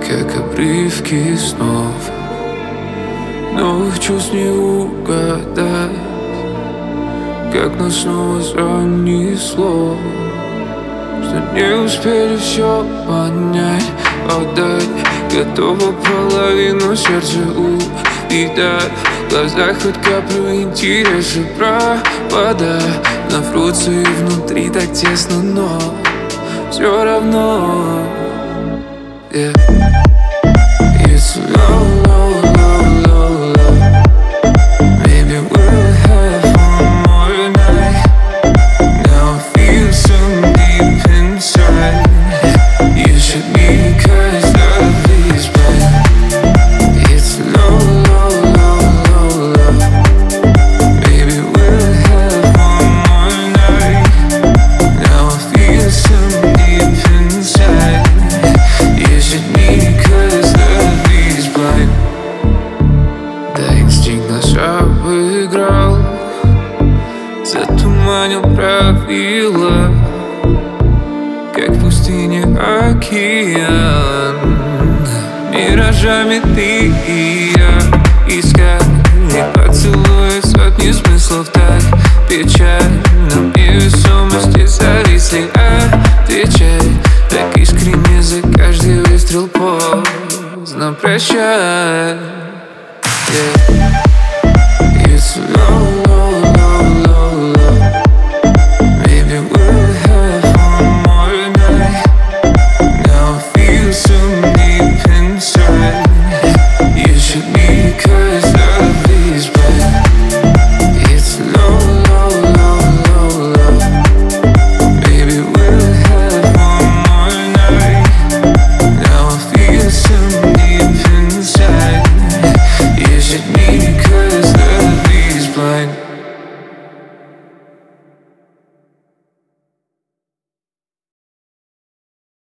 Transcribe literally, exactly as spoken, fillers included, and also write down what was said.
как обрывки снов. Новых чувств не угадать, как нас снова занесло, что не успели все понять, отдать. Готова половину сердца увидать, в глазах хоть каплю интереса пропадает. Наврутся и внутри так тесно, но все равно, yeah. It's low, low, low, low, low. Maybe we'll have one more night. Now I feel so deep inside. You should be, cause love is blind. It's low, low, low, low, low. Maybe we'll have one more night. Now I feel so deep inside. You should be, cause love is blind. Да, инстинкт наш обыграл, затуманил правила, как в пустыне океан. Миражами ты и я искали поцелуя сотни смыслов, так печально. Невесомости зависли, отвечай так искренне за каждый выстрел. Поздно, прощай.